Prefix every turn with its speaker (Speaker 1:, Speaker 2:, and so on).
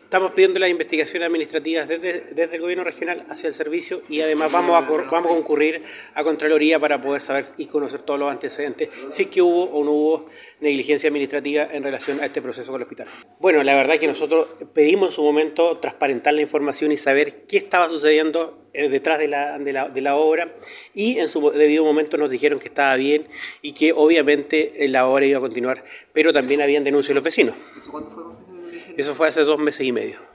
Speaker 1: Estamos pidiendo las investigaciones administrativas desde el gobierno regional hacia el servicio y además vamos a concurrir a Contraloría para poder saber y conocer todos los antecedentes, si es que hubo o no hubo negligencia administrativa en relación a este proceso con el hospital. Bueno, la verdad es que nosotros pedimos en su momento transparentar la información y saber qué estaba sucediendo detrás de la obra, y en su debido momento nos dijeron que estaba bien y que obviamente la obra iba a continuar, pero también habían denuncias de los vecinos.
Speaker 2: ¿Eso cuándo fue, consejero?
Speaker 1: Eso fue hace 2 meses y medio.